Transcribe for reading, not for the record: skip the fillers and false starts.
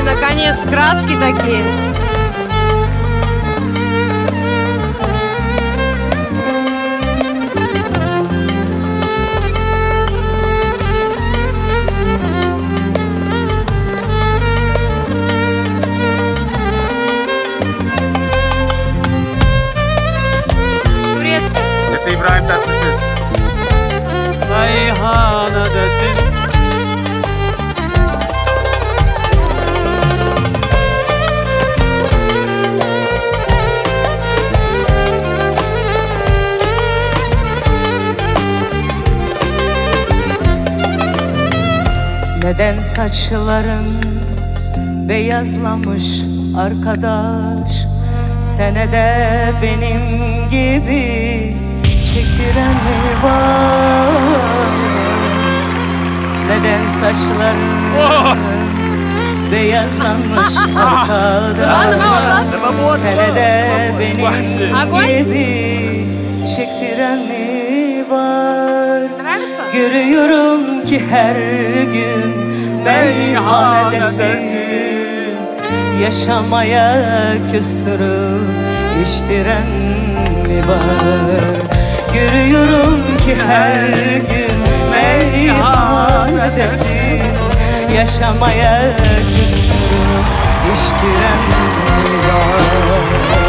Ой, наконец, краски такие. Это İbrahim Tatlıses. Ayhana'dasın. Neden saçların beyazlamış arkadaş? Senede benim gibi çektiren mi var? Neden saçların beyazlanmış arkadaş? Senede benim gibi çektiren mi var? Görüyorum ki her gün meyhanedesin, yaşamaya küstürüp içtiren mi var? Görüyorum ki her gün meyhanedesin, yaşamaya küstürüp içtiren mi var?